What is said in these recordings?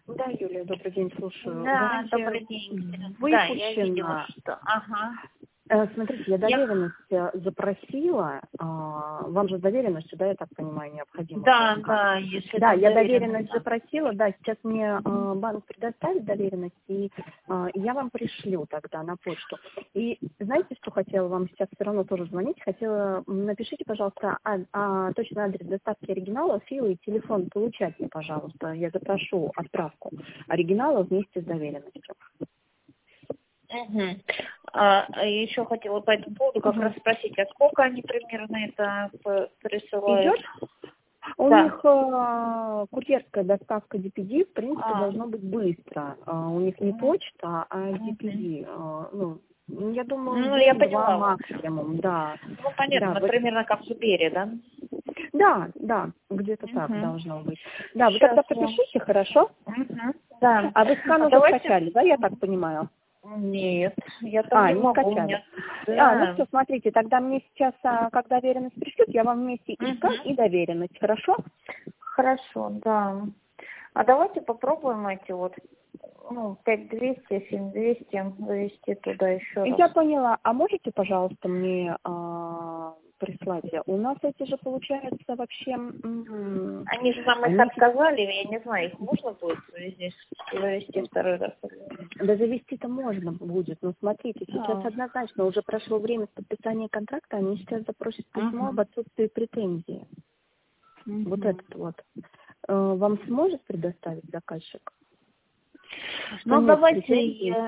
Да, Юлия, добрый день, слушаю. Да, Гарантия добрый день. Да, я видела, выпущена. что... Ага. Смотрите, я доверенность запросила. Вам же с доверенностью, да, я так понимаю, необходимо? Да, да, если Да, там я доверенность доверенность. запросила, да, сейчас мне банк предоставит доверенность, и я вам пришлю тогда на почту. И знаете, что хотела вам сейчас все равно тоже звонить? Хотела, напишите, пожалуйста, точный адрес доставки оригинала, фила и телефон получателя, пожалуйста. Я запрошу отправку оригинала вместе с доверенностью. Угу. Еще хотела по этому поводу как раз спросить, а сколько они примерно это присылают? Идет? У Да. них курьерская доставка DPD, в принципе, должно быть быстро. У них не почта, а DPD. Я думаю, Ну, я день-два поняла. максимум, да. Ну, понятно, Да, примерно как в Сибири, да? да, где-то так должно быть. Да, вы Сейчас тогда я... пропишите, хорошо? Да. А вы скан уже Давайте... скачали, да, я так понимаю? Нет, я там не Не могу. скачали. Да. Ну все, смотрите, тогда мне сейчас, когда доверенность пришлют, я вам вместе и скан, и доверенность, хорошо? Хорошо, да. А давайте попробуем эти вот, 5200, 7200 завести туда еще раз. Я поняла. А можете, пожалуйста, мне прислать? У нас эти же, получается, вообще... Они же нам их отказали, я не знаю, их можно будет здесь завести второй раз? Да завести-то можно будет, но смотрите, сейчас однозначно уже прошло время с подписания контракта, они сейчас запросят письмо об отсутствии претензий. Вот этот вот. Вам сможет предоставить заказчик? Ну, давайте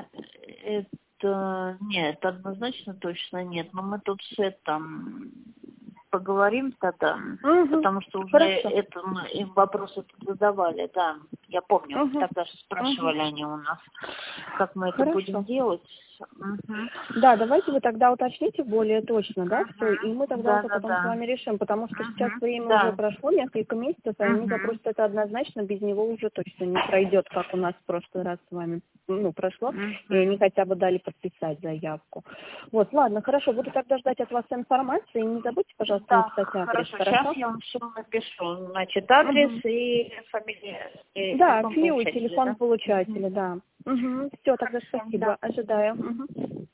нет, однозначно точно нет, но мы тут с этим поговорим тогда, потому что уже им вопросы задавали, да, я помню, тогда же спрашивали они у нас, как мы это будем делать. Да, давайте вы тогда уточните более точно, да, все, и мы тогда уже потом с вами решим, потому что сейчас время уже прошло, несколько месяцев, и они запросят это однозначно, без него уже точно не пройдет, как у нас в прошлый раз с вами, прошло, и они хотя бы дали подписать заявку. Вот, ладно, хорошо, буду тогда ждать от вас информации, и не забудьте, пожалуйста, написать адрес, хорошо? Сейчас я вам все напишу, значит, адрес и фамилия. Да, фио и телефон получателя, да. Все, тогда спасибо, ожидаю.